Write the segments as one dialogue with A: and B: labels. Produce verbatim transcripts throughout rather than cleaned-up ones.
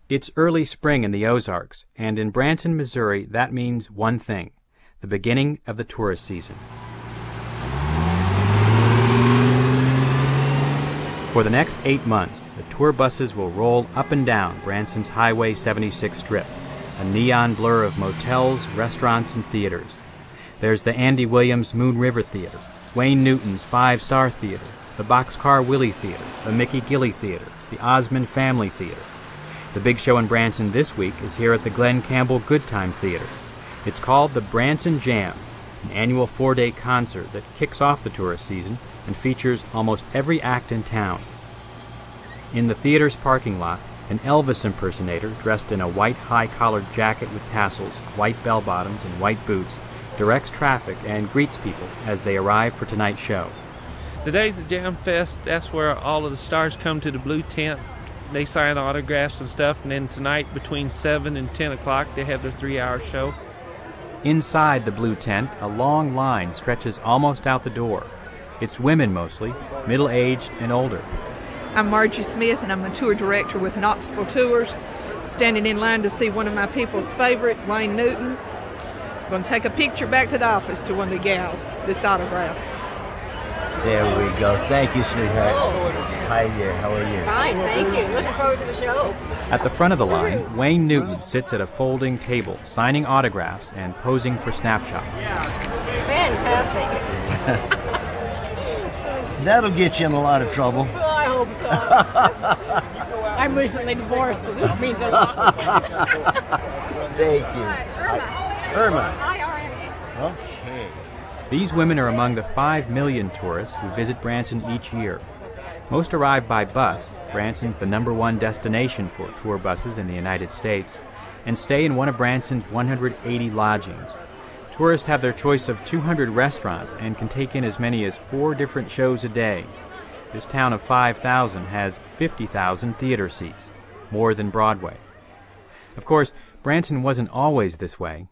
A: It's early spring in the Ozarks, and in Branson, Missouri, that means one thing: the beginning of the tourist season. For the next eight months, the tour buses will roll up and down Branson's Highway seventy-six strip, a neon blur of motels, restaurants, and theaters. There's the Andy Williams Moon River Theater, Wayne Newton's Five Star Theater, the Boxcar Willie Theater, the Mickey Gilley Theater, the Osmond Family Theater. The big show in Branson this week is here at the Glen Campbell Good Time Theater. It's called the Branson Jam, an annual four-day concert that kicks off the tourist season and features almost every act in town. In the theater's parking lot, an Elvis impersonator dressed in a white high-collared jacket with tassels, white bell-bottoms, and white boots directs traffic and greets people as they arrive for tonight's show.
B: Today's the Jam Fest. That's where all of the stars come to the blue tent. They sign autographs and stuff, and then tonight between seven and ten o'clock they have their three-hour show.
A: Inside the blue tent, a long line stretches almost out the door. It's women mostly, middle-aged and older.
C: I'm Margie Smith, and I'm a tour director with Knoxville Tours, standing in line to see one of my people's favorite, Wayne Newton. I'm going to take a picture back to the office to one of the gals that's autographed.
D: There we go. Thank you, sweetheart. Hi there. How are you?
E: Fine, thank you. Looking forward to the show.
A: At the front of the line, Wayne Newton sits at a folding table, signing autographs and posing for snapshots.
E: Fantastic.
D: That'll get you in a lot of trouble.
E: Well, I hope so. I'm recently divorced, so this means a lot.
D: Thank you.
E: Hi, Irma.
D: Irma.
E: I R M A.
D: Okay.
A: These women are among the five million tourists who visit Branson each year. Most arrive by bus. Branson's the number one destination for tour buses in the United States, and stay in one of Branson's one hundred eighty lodgings. Tourists have their choice of two hundred restaurants and can take in as many as four different shows a day. This town of five thousand has fifty thousand theater seats, more than Broadway. Of course, Branson wasn't always this way.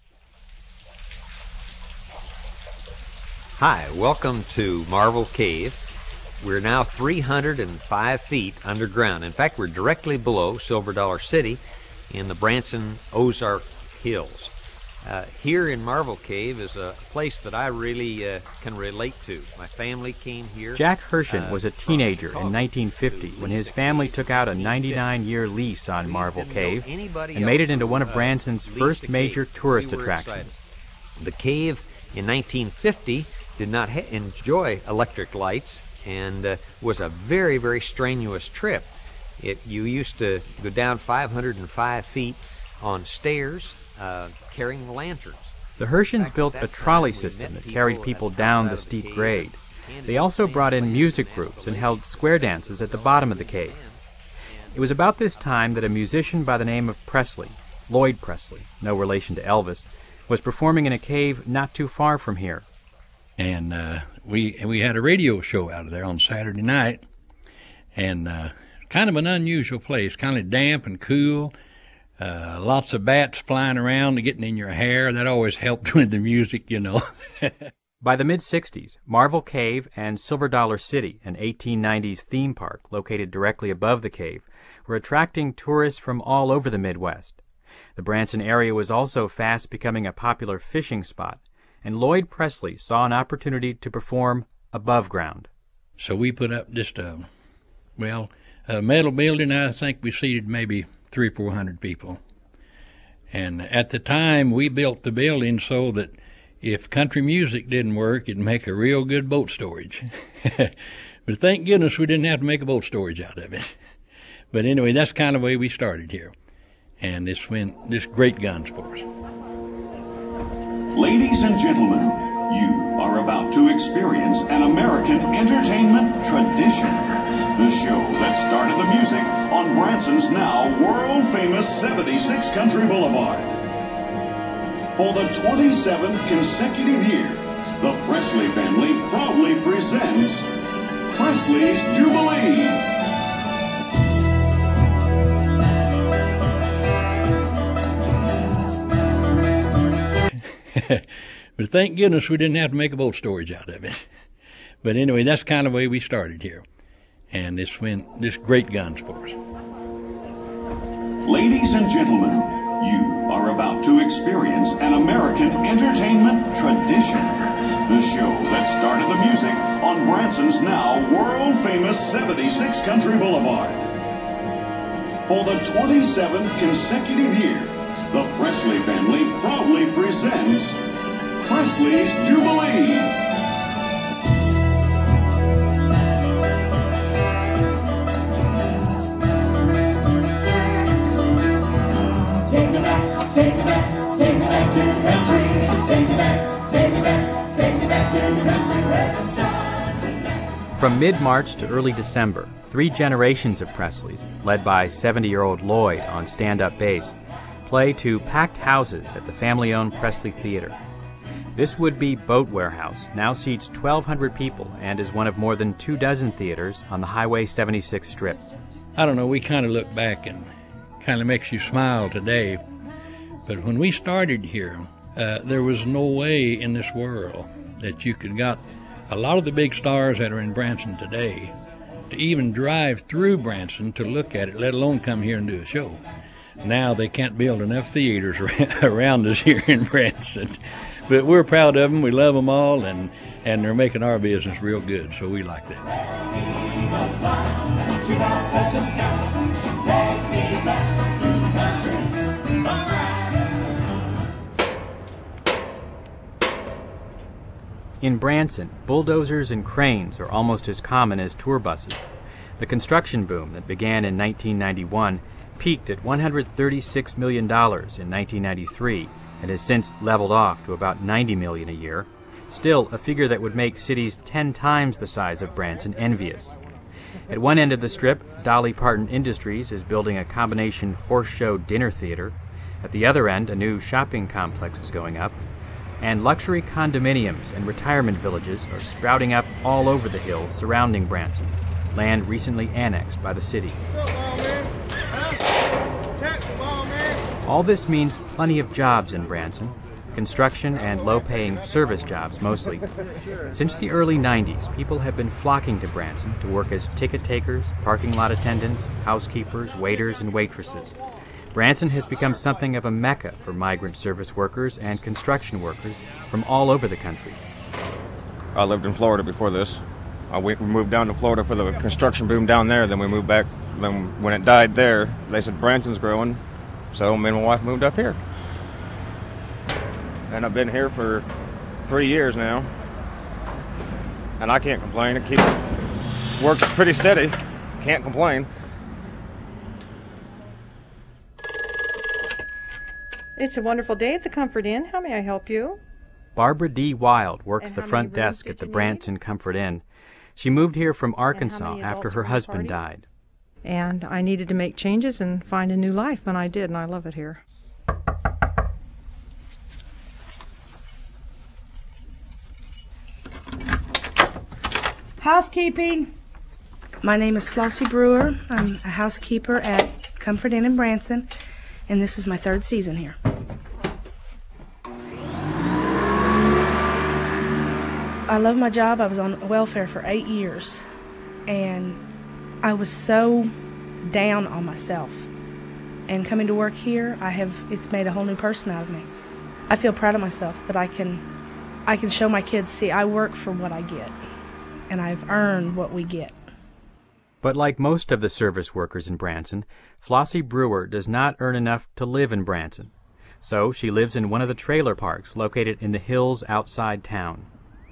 F: Hi, welcome to Marvel Cave. We're now three hundred five feet underground. In fact, we're directly below Silver Dollar City in the Branson Ozark Hills. Uh, here in Marvel Cave is a place that I really uh, can relate to. My family came here.
A: Jack Hershen
F: uh,
A: was a teenager in nineteen fifty when his family took out a ninety-nine year lease on Marvel Cave and made it into one of Branson's first major tourist attractions.
F: The cave in nineteen fifty did not ha- enjoy electric lights and uh, was a very, very strenuous trip. It, you used to go down five hundred five feet on stairs uh, carrying lanterns.
A: The Hershens built a trolley system that carried people down the steep grade. They also brought in music groups and held square dances at the bottom of the cave. It was about this time that a musician by the name of Presley, Lloyd Presley, no relation to Elvis, was performing in a cave not too far from here.
G: And uh, we we had a radio show out of there on Saturday night, and uh, kind of an unusual place, kind of damp and cool, uh, lots of bats flying around and getting in your hair. That always helped with the music, you know.
A: By the mid-sixties, Marvel Cave and Silver Dollar City, an eighteen nineties theme park located directly above the cave, were attracting tourists from all over the Midwest. The Branson area was also fast becoming a popular fishing spot, and Lloyd Presley saw an opportunity to perform above ground.
G: So we put up just a, well, a metal building. I think we seated maybe three or four hundred people. And at the time, we built the building so that if country music didn't work, it'd make a real good boat storage. But thank goodness we didn't have to make a boat storage out of it. But anyway, that's kind of the way we started here. And this went this great guns for us.
H: Ladies and gentlemen, you are about to experience an American entertainment tradition. The show that started the music on Branson's now world-famous seventy-six Country Boulevard. For the twenty-seventh consecutive year, the Presley family proudly presents Presley's Jubilee.
G: But thank goodness we didn't have to make a boat storage out of it. But anyway, that's kind of the way we started here. And this went this great guns for us.
H: Ladies and gentlemen, you are about to experience an American entertainment tradition. The show that started the music on Branson's now world-famous seventy-six Country Boulevard. For the twenty-seventh consecutive year, the Presley family proudly presents Presley's Jubilee.
I: Take me back, take me back, take me back to the country. Take me back, take me back, take me back to the country where the stars are now.
A: From mid-March to early December, three generations of Presleys, led by seventy-year-old Lloyd on stand-up bass, play to packed houses at the family-owned Presley Theater. This would-be boat warehouse now seats twelve hundred people and is one of more than two dozen theaters on the Highway seventy-six Strip.
G: I don't know, we kind of look back and kind of makes you smile today. But when we started here, uh, there was no way in this world that you could got a lot of the big stars that are in Branson today to even drive through Branson to look at it, let alone come here and do a show. Now they can't build enough theaters around us here in Branson. But we're proud of them, we love them all, and, and they're making our business real good, so we like that.
I: Take me back to the country.
A: In Branson, bulldozers and cranes are almost as common as tour buses. The construction boom that began in nineteen ninety-one peaked at one hundred thirty-six million dollars in nineteen ninety-three and has since leveled off to about ninety million dollars a year, still a figure that would make cities ten times the size of Branson envious. At one end of the strip, Dolly Parton Industries is building a combination horse show dinner theater. At the other end, a new shopping complex is going up. And luxury condominiums and retirement villages are sprouting up all over the hills surrounding Branson, land recently annexed by the city. All this means plenty of jobs in Branson, construction and low-paying service jobs mostly. Since the early nineties, people have been flocking to Branson to work as ticket takers, parking lot attendants, housekeepers, waiters, and waitresses. Branson has become something of a mecca for migrant service workers and construction workers from all over the country.
J: I lived in Florida before this. Uh, we moved down to Florida for the construction boom down there, then we moved back. Then when it died there, they said Branson's growing, so me and my wife moved up here. And I've been here for three years now, and I can't complain. It keeps works pretty steady. Can't complain.
K: It's a wonderful day at the Comfort Inn. How may I help you?
A: Barbara D. Wild works
K: And
A: the
K: how
A: front
K: many rooms
A: desk
K: did
A: at the
K: you need?
A: Branson Comfort Inn. She moved here from Arkansas
K: many
A: after
K: adults
A: her
K: were in the
A: husband
K: party?
A: died.
K: And I needed to make changes and find a new life, and I did, and I love it here.
L: Housekeeping. My name is Flossie Brewer. I'm a housekeeper at Comfort Inn in Branson, and this is my third season here. I love my job. I was on welfare for eight years, and I was so down on myself. And coming to work here, I have it's made a whole new person out of me. I feel proud of myself that I can I can show my kids, see, I work for what I get, and I've earned what we get.
A: But like most of the service workers in Branson, Flossie Brewer does not earn enough to live in Branson. So she lives in one of the trailer parks located in the hills outside town.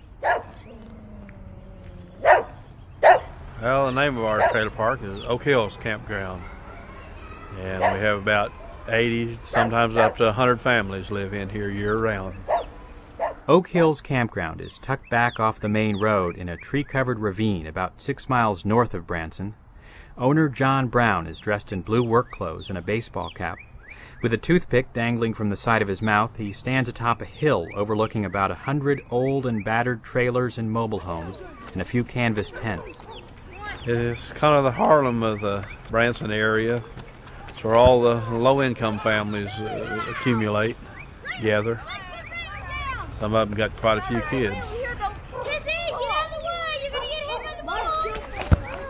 M: Well, the name of our trailer park is Oak Hills Campground. And we have about eighty, sometimes up to one hundred families live in here year-round.
A: Oak Hills Campground is tucked back off the main road in a tree-covered ravine about six miles north of Branson. Owner John Brown is dressed in blue work clothes and a baseball cap. With a toothpick dangling from the side of his mouth, he stands atop a hill overlooking about a hundred old and battered trailers and mobile homes and a few canvas tents.
M: It's kind of the Harlem of the Branson area. It's where all the low-income families uh, accumulate, gather. Some of them got quite a few kids.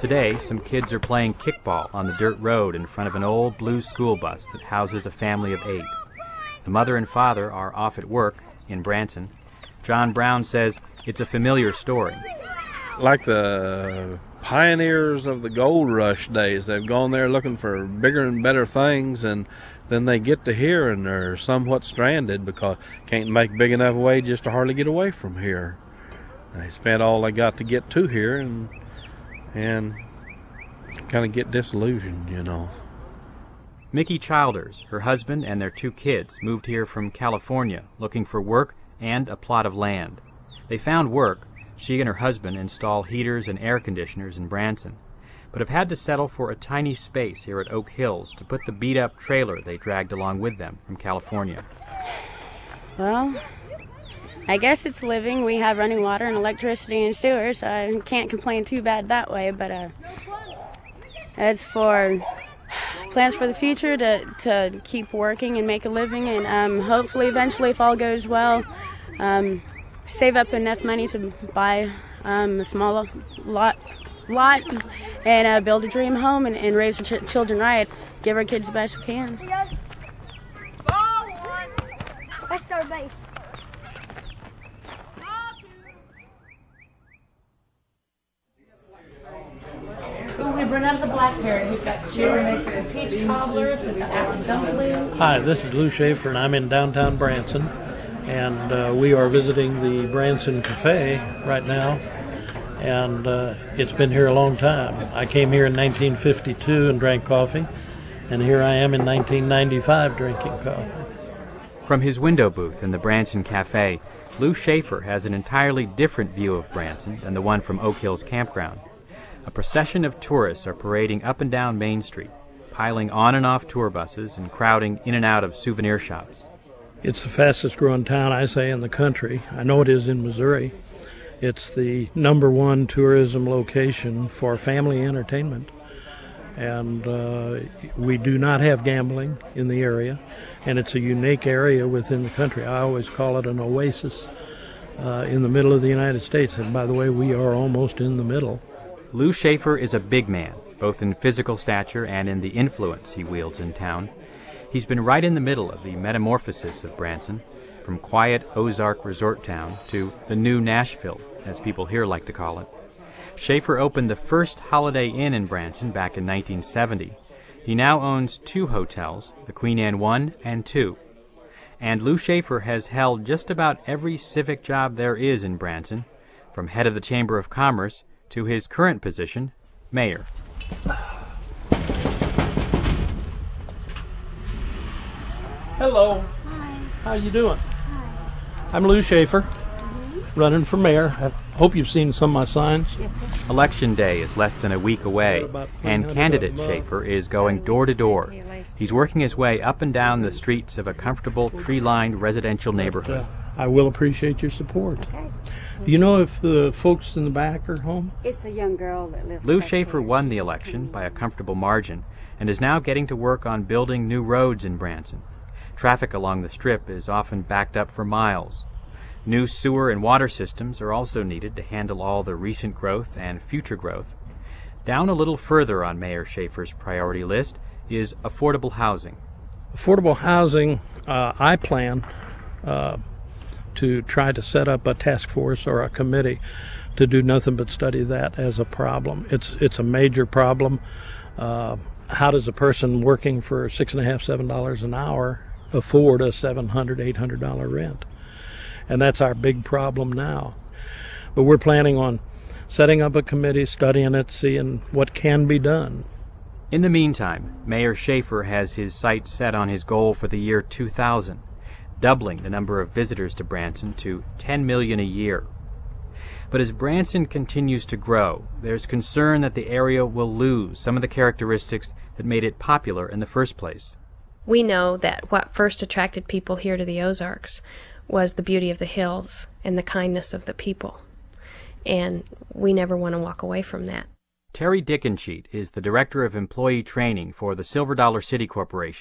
A: Today, some kids are playing kickball on the dirt road in front of an old blue school bus that houses a family of eight. The mother and father are off at work in Branson. John Brown says it's a familiar story.
M: Like the pioneers of the gold rush days, they've gone there looking for bigger and better things, and then they get to here and they're somewhat stranded because can't make big enough wages to hardly get away from here. They spent all they got to get to here and and kind of get disillusioned, you know.
A: Mickey Childers, her husband, and their two kids moved here from California looking for work and a plot of land. They found work. She and her husband install heaters and air conditioners in Branson, but have had to settle for a tiny space here at Oak Hills to put the beat-up trailer they dragged along with them from California.
N: Well, I guess it's living. We have running water and electricity and sewer, so I can't complain too bad that way, but uh, as for plans for the future, to, to keep working and make a living, and um, hopefully eventually, if all goes well, um, save up enough money to buy um, a small lot lot and uh, build a dream home and, and raise our ch- children right, give our kids the best we can.
O: Let's start base.
E: Ooh, we've run out of the blackberry. We've got cherry, the peach cobblers, we've got apple dumplings.
P: Hi, this is Lou Schaefer, and I'm in downtown Branson, and uh, we are visiting the Branson Cafe right now, and uh, it's been here a long time. I came here in nineteen fifty-two and drank coffee, and here I am in nineteen ninety-five drinking coffee.
A: From his window booth in the Branson Cafe, Lou Schaefer has an entirely different view of Branson than the one from Oak Hills Campground. A procession of tourists are parading up and down Main Street, piling on and off tour buses and crowding in and out of souvenir shops.
P: It's the fastest growing town, I say, in the country. I know it is in Missouri. It's the number one tourism location for family entertainment. And uh, we do not have gambling in the area, and it's a unique area within the country. I always call it an oasis uh, in the middle of the United States. And by the way, we are almost in the middle.
A: Lou Schaefer is a big man, both in physical stature and in the influence he wields in town. He's been right in the middle of the metamorphosis of Branson, from quiet Ozark resort town to the new Nashville, as people here like to call it. Schaefer opened the first Holiday Inn in Branson back in nineteen seventy. He now owns two hotels, the Queen Anne one and two. And Lou Schaefer has held just about every civic job there is in Branson, from head of the Chamber of Commerce to his current position, mayor.
P: Hello.
O: Hi.
P: How you doing?
O: Hi.
P: I'm Lou Schaefer,
O: Mm-hmm.
P: running for mayor. I hope you've seen some of my signs.
O: Yes, sir.
A: Election day is less than a week away, and candidate Schaefer is going door to door. He's working his way up and down the streets of a comfortable, tree-lined residential neighborhood.
P: I will appreciate your support.
O: Okay.
P: Do you know if the folks in the back are home?
O: It's a young girl that lives
A: Lou
O: back
A: Schaefer
O: there.
A: won the election by a comfortable margin and is now getting to work on building new roads in Branson. Traffic along the strip is often backed up for miles. New sewer and water systems are also needed to handle all the recent growth and future growth. Down a little further on Mayor Schaefer's priority list is affordable housing.
P: Affordable housing, uh, I plan uh, to try to set up a task force or a committee to do nothing but study that as a problem. It's it's a major problem. Uh, how does a person working for six and a half, seven dollars an hour afford a seven hundred, eight hundred dollar rent? And that's our big problem now. But we're planning on setting up a committee, studying it, seeing what can be done.
A: In the meantime, Mayor Schaefer has his sights set on his goal for the year two thousand, doubling the number of visitors to Branson to ten million a year. But as Branson continues to grow, there's concern that the area will lose some of the characteristics that made it popular in the first place.
Q: We know that what first attracted people here to the Ozarks was the beauty of the hills and the kindness of the people. And we never want to walk away from that.
A: Terry Dickencheat is the Director of Employee Training for the Silver Dollar City Corporation.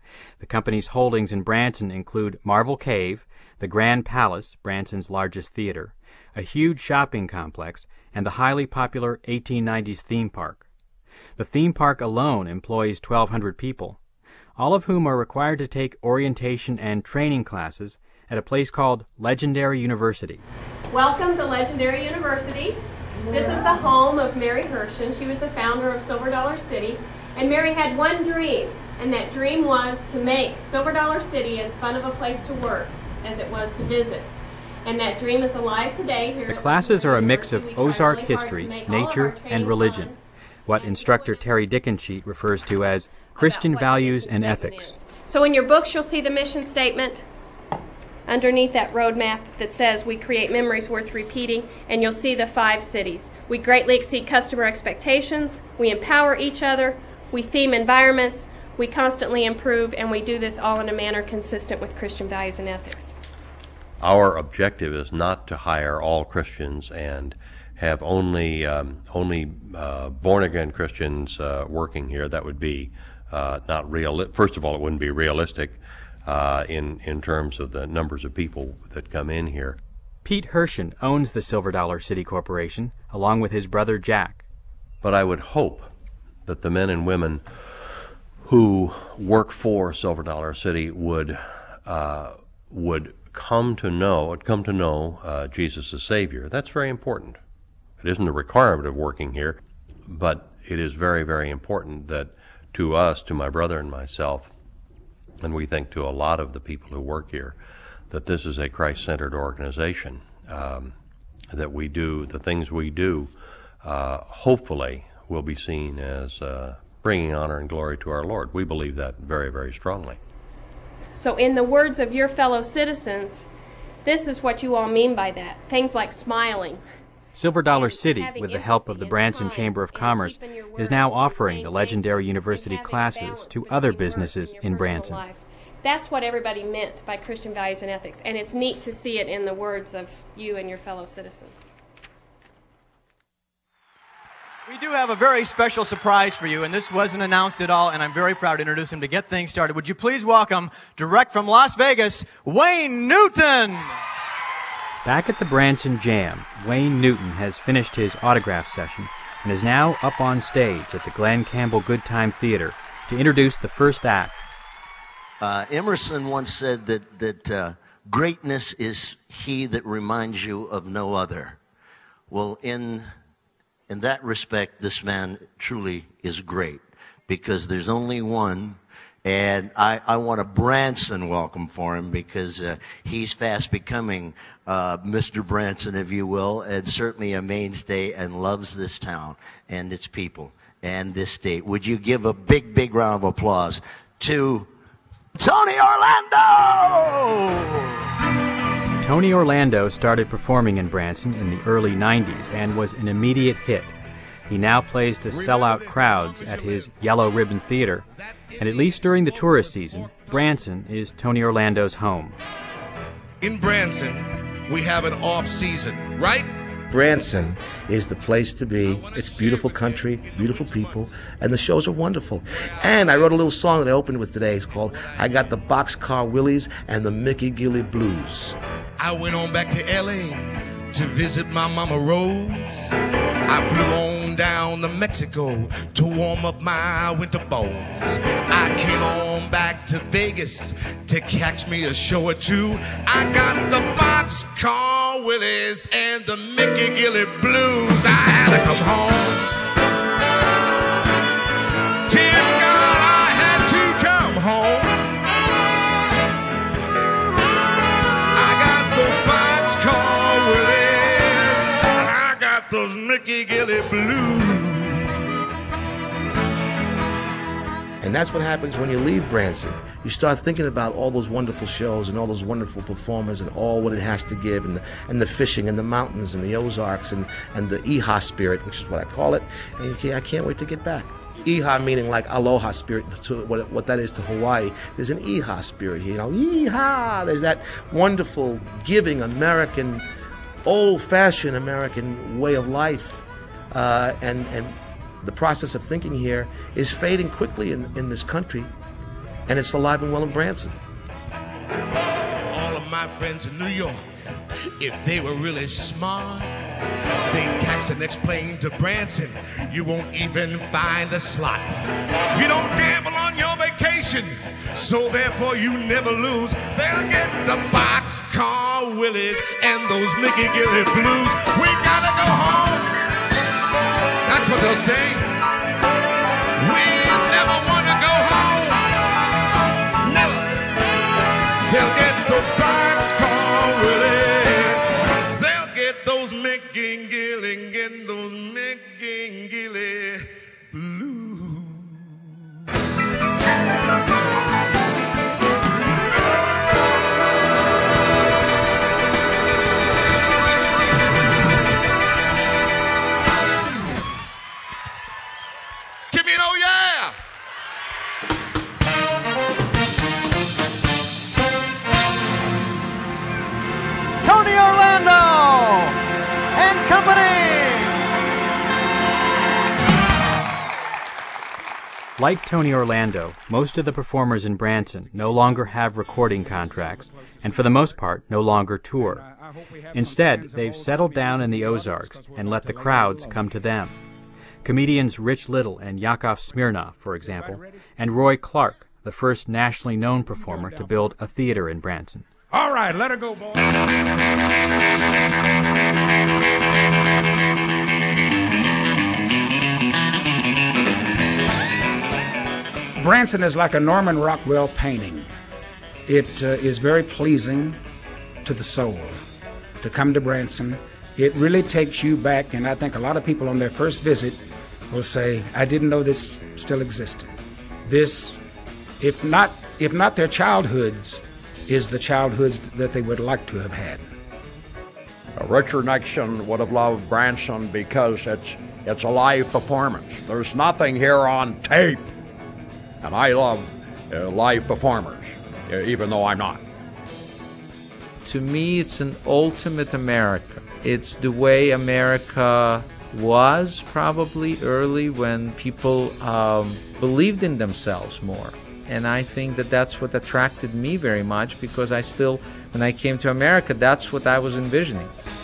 A: The company's holdings in Branson include Marvel Cave, the Grand Palace, Branson's largest theater, a huge shopping complex, and the highly popular eighteen nineties theme park. The theme park alone employs twelve hundred people, all of whom are required to take orientation and training classes at a place called Legendary University.
Q: Welcome to Legendary University. This is the home of Mary Hershen. She was the founder of Silver Dollar City. And Mary had one dream, and that dream was to make Silver Dollar City as fun of a place to work as it was to visit. And that dream is alive today here.
A: The classes are a mix of Ozark history, nature, and religion, what instructor Terry Dickensheet refers to as Christian values and ethics.
Q: So in your books you'll see the mission statement underneath that roadmap that says we create memories worth repeating, and you'll see the five cities. We greatly exceed customer expectations, we empower each other, we theme environments, we constantly improve, and we do this all in a manner consistent with Christian values and ethics.
R: Our objective is not to hire all Christians and have only um, only uh, born-again Christians uh, working here. That would be uh, not real. First of all, it wouldn't be realistic uh, in in terms of the numbers of people that come in here.
A: Pete Hershen owns the Silver Dollar City Corporation, along with his brother Jack.
R: But I would hope that the men and women who work for Silver Dollar City would uh, would come to know, would come to know uh, Jesus as Savior. That's very important. It isn't a requirement of working here, but it is very, very important that to us, to my brother and myself, and we think to a lot of the people who work here, that this is a Christ-centered organization, um, that we do, the things we do, uh, hopefully will be seen as uh, bringing honor and glory to our Lord. We believe that very, very strongly.
Q: So in the words of your fellow citizens, this is what you all mean by that. Things like smiling.
A: Silver Dollar City, with the help of the Branson Chamber of Commerce, is now offering the Legendary University classes to other businesses in Branson.
Q: That's what everybody meant by Christian values and ethics, and it's neat to see it in the words of you and your fellow citizens.
S: We do have a very special surprise for you, and this wasn't announced at all, and I'm very proud to introduce him to get things started. Would you please welcome, direct from Las Vegas, Wayne Newton!
A: Back at the Branson Jam, Wayne Newton has finished his autograph session and is now up on stage at the Glen Campbell Good Time Theater to introduce the first act.
T: Uh, Emerson once said that, that uh, greatness is he that reminds you of no other. Well, in, in that respect, this man truly is great, because there's only one. And I, I want a Branson welcome for him, because uh, he's fast becoming uh, Mister Branson, if you will, and certainly a mainstay, and loves this town and its people and this state. Would you give a big, big round of applause to Tony Orlando!
A: Tony Orlando started performing in Branson in the early nineties and was an immediate hit. He now plays to sell-out crowds at his Yellow Ribbon Theater, and at least during the tourist season, Branson is Tony Orlando's home.
U: In Branson, we have an off-season, right?
V: Branson is the place to be. It's beautiful country, beautiful people, and the shows are wonderful. And I wrote a little song that I opened with today. It's called I Got the Boxcar Willies and the Mickey Gilley Blues.
U: I went on back to L A to visit my mama Rose. I flew on down to Mexico to warm up my winter bones. I came on back to Vegas to catch me a show or two. I got the Boxcar Willies and the Mickey Gilley Blues. I had to come home. Dear God, I had to come home. I got those Boxcar Willies. I got those Mickey Gilley Blues.
V: And that's what happens when you leave Branson. You start thinking about all those wonderful shows and all those wonderful performers and all what it has to give, and the, and the fishing and the mountains and the Ozarks and, and the Iha spirit, which is what I call it. And you can't, I can't wait to get back. Iha meaning like aloha spirit, to what, what that is to Hawaii. There's an Iha spirit here, you know, Iha. There's that wonderful, giving American, old-fashioned American way of life. Uh, and, and the process of thinking here is fading quickly in, in this country. and it's alive and well in Branson.
U: All of my friends in New York, if they were really smart, they'd catch the next plane to Branson. You won't even find a slot. You don't gamble on your vacation, so therefore you never lose. They'll get the Boxcar Willies and those Mickey Gilly blues. We gotta go home. That's what they'll say. We never wanna go home. Never. They'll get those Boxcar Willies. They'll get those Mickey Gilly and get those Mickey Gilly blues. Give me an oh yeah!
S: Tony Orlando and company.
A: Like Tony Orlando, most of the performers in Branson no longer have recording contracts, and for the most part, no longer tour. Instead, they've settled down in the Ozarks and let the crowds come to them. Comedians Rich Little and Yakov Smirnoff, for example, and Roy Clark, the first nationally known performer to build a theater in Branson.
B: All right, let her go, boy. Branson is like a Norman Rockwell painting. It uh, is very pleasing to the soul to come to Branson. It really takes you back, and I think a lot of people on their first visit will say, I didn't know this still existed. This, if not, if not their childhoods, is the childhoods that they would like to have had.
C: Richard Nixon would have loved Branson because it's it's a live performance. There's nothing here on tape. And I love uh, live performers, uh, even though I'm not.
W: To me, it's an ultimate America. It's the way America was probably early when people um, believed in themselves more. And I think that that's what attracted me very much, because I still, when I came to America, that's what I was envisioning.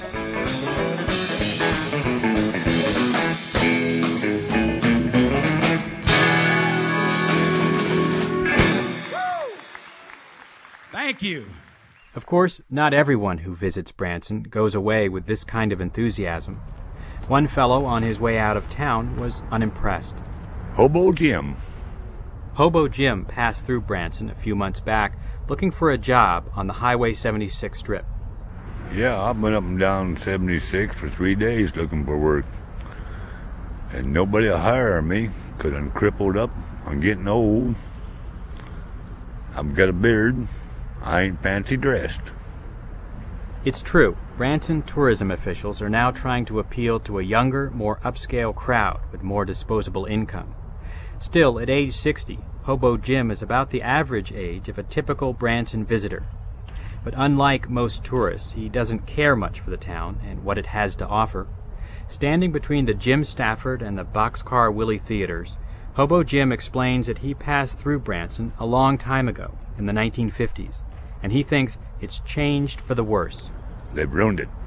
B: Thank you.
A: Of course, not everyone who visits Branson goes away with this kind of enthusiasm. One fellow on his way out of town was unimpressed.
X: Hobo Jim.
A: Hobo Jim passed through Branson a few months back looking for a job on the Highway seventy-six strip.
X: Yeah, I've been up and down seventy-six for three days looking for work. And nobody will hire me because I'm crippled up. I'm getting old. I've got a beard. I ain't fancy dressed.
A: It's true. Branson tourism officials are now trying to appeal to a younger, more upscale crowd with more disposable income. Still, at age sixty, Hobo Jim is about the average age of a typical Branson visitor. But unlike most tourists, he doesn't care much for the town and what it has to offer. Standing between the Jim Stafford and the Boxcar Willie theaters, Hobo Jim explains that he passed through Branson a long time ago, in the nineteen fifties, and he thinks it's changed for the worse.
X: They've ruined it.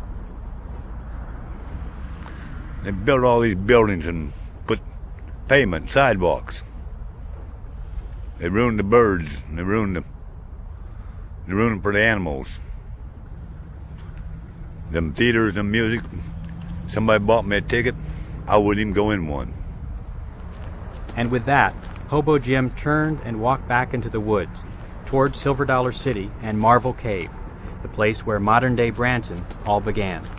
X: They built all these buildings and put pavement, sidewalks. They ruined the birds. They ruined the. They ruined it for the animals. Them theaters and music. Somebody bought me a ticket. I wouldn't even go in one.
A: And with that, Hobo Jim turned and walked back into the woods, toward Silver Dollar City and Marvel Cave, the place where modern-day Branson all began.